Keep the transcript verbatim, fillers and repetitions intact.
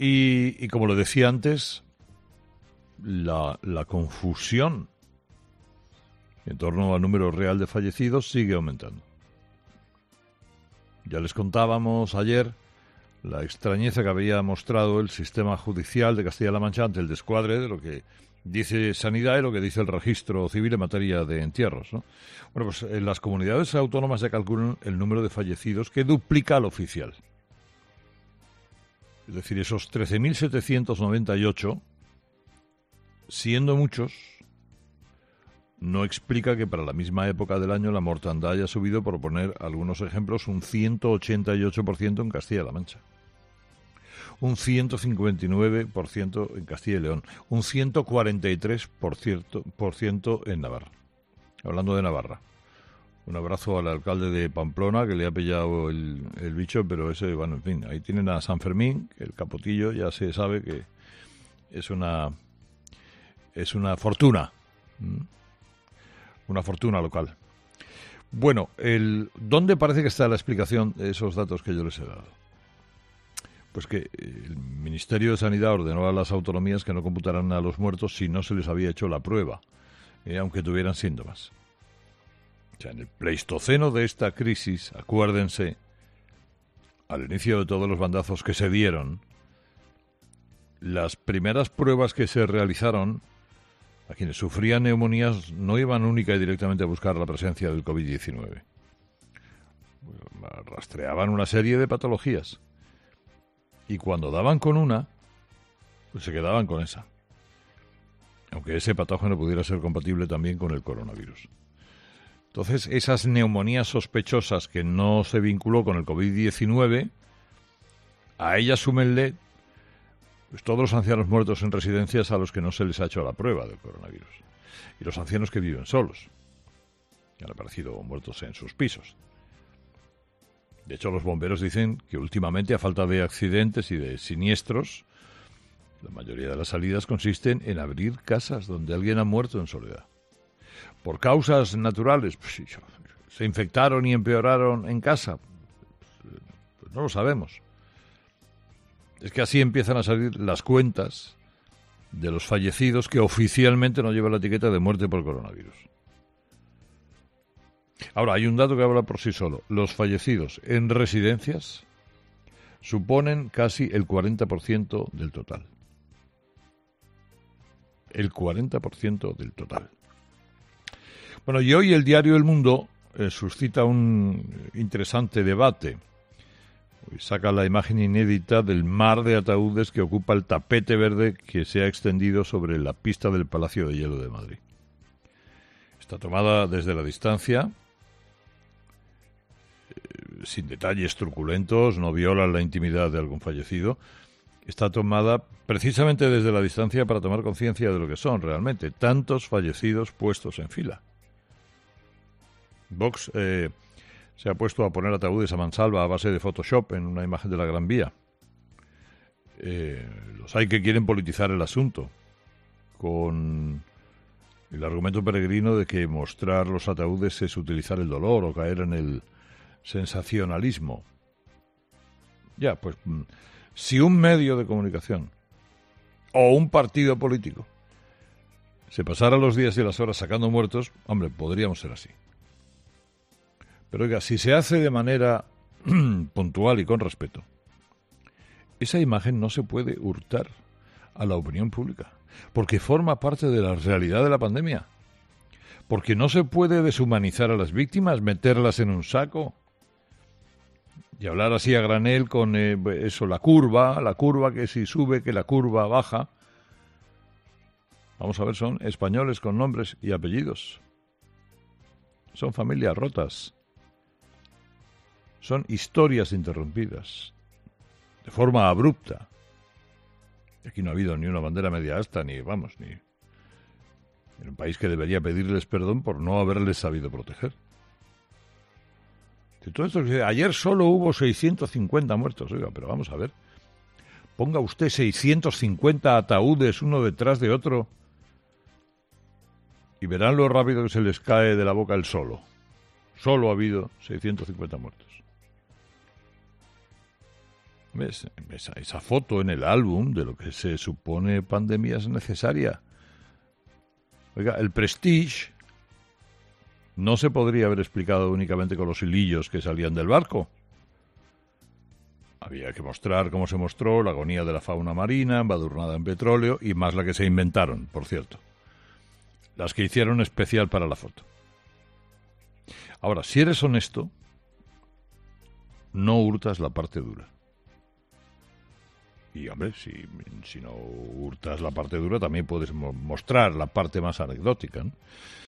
Y, y como lo decía antes, la, la confusión en torno al número real de fallecidos sigue aumentando. Ya les contábamos ayer la extrañeza que había mostrado el sistema judicial de Castilla-La Mancha ante el descuadre de lo que dice Sanidad y lo que dice el registro civil en materia de entierros, ¿no? Bueno, pues en las comunidades autónomas ya calculan el número de fallecidos que duplica al oficial. Es decir, esos trece mil setecientos noventa y ocho, siendo muchos, no explica que para la misma época del año la mortandad haya subido, por poner algunos ejemplos, un ciento ochenta y ocho por ciento en Castilla-La Mancha, un ciento cincuenta y nueve por ciento en Castilla y León, un ciento cuarenta y tres por ciento en Navarra. Hablando de Navarra, un abrazo al alcalde de Pamplona, que le ha pillado el, el bicho, pero ese, bueno, en fin, ahí tienen a San Fermín, que el capotillo ya se sabe que es una, es una fortuna, ¿Mm? una fortuna local. Bueno, el, ¿dónde parece que está la explicación de esos datos que yo les he dado? Pues que el Ministerio de Sanidad ordenó a las autonomías que no computaran a los muertos si no se les había hecho la prueba, eh, aunque tuvieran síntomas. O sea, en el pleistoceno de esta crisis, acuérdense, al inicio de todos los bandazos que se dieron, las primeras pruebas que se realizaron a quienes sufrían neumonías no iban única y directamente a buscar la presencia del covid diecinueve. Rastreaban una serie de patologías. Y cuando daban con una, pues se quedaban con esa. Aunque ese patógeno pudiera ser compatible también con el coronavirus. Entonces, esas neumonías sospechosas que no se vinculó con el covid diecinueve, a ellas súmenle pues, todos los ancianos muertos en residencias a los que no se les ha hecho la prueba del coronavirus. Y los ancianos que viven solos, que han aparecido muertos en sus pisos. De hecho, los bomberos dicen que últimamente, a falta de accidentes y de siniestros, la mayoría de las salidas consisten en abrir casas donde alguien ha muerto en soledad. Por causas naturales, pues, se infectaron y empeoraron en casa. Pues no lo sabemos. Es que así empiezan a salir las cuentas de los fallecidos que oficialmente no llevan la etiqueta de muerte por coronavirus. Ahora, hay un dato que habla por sí solo. Los fallecidos en residencias suponen casi el cuarenta por ciento del total. El cuarenta por ciento del total. Bueno, y hoy el diario El Mundo eh, suscita un interesante debate. Hoy saca la imagen inédita del mar de ataúdes que ocupa el tapete verde que se ha extendido sobre la pista del Palacio de Hielo de Madrid. Está tomada desde la distancia, eh, sin detalles truculentos, no viola la intimidad de algún fallecido. Está tomada precisamente desde la distancia para tomar conciencia de lo que son realmente tantos fallecidos puestos en fila. Vox eh, se ha puesto a poner ataúdes a mansalva a base de Photoshop en una imagen de la Gran Vía. Eh, los hay que quieren politizar el asunto con el argumento peregrino de que mostrar los ataúdes es utilizar el dolor o caer en el sensacionalismo. Ya, pues si un medio de comunicación o un partido político se pasara los días y las horas sacando muertos, hombre, podríamos ser así. Pero oiga, si se hace de manera puntual y con respeto, esa imagen no se puede hurtar a la opinión pública, porque forma parte de la realidad de la pandemia, porque no se puede deshumanizar a las víctimas, meterlas en un saco y hablar así a granel con eh, eso, la curva, la curva que si sube, que la curva baja. Vamos a ver, son españoles con nombres y apellidos. Son familias rotas. Son historias interrumpidas, de forma abrupta. Aquí no ha habido ni una bandera media asta, ni, vamos, ni... en un país que debería pedirles perdón por no haberles sabido proteger. De todo esto, ayer solo hubo seiscientos cincuenta muertos, oiga, pero vamos a ver. Ponga usted seiscientos cincuenta ataúdes uno detrás de otro y verán lo rápido que se les cae de la boca el solo. Solo ha habido seiscientos cincuenta muertos. ¿Ves? Esa, esa foto en el álbum de lo que se supone pandemia es necesaria. Oiga, el Prestige no se podría haber explicado únicamente con los hilillos que salían del barco. Había que mostrar cómo se mostró la agonía de la fauna marina, embadurnada en petróleo, y más la que se inventaron, por cierto. Las que hicieron especial para la foto. Ahora, si eres honesto, no hurtas la parte dura. Y, hombre, si, si no hurtas la parte dura, también puedes mo- mostrar la parte más anecdótica, ¿no?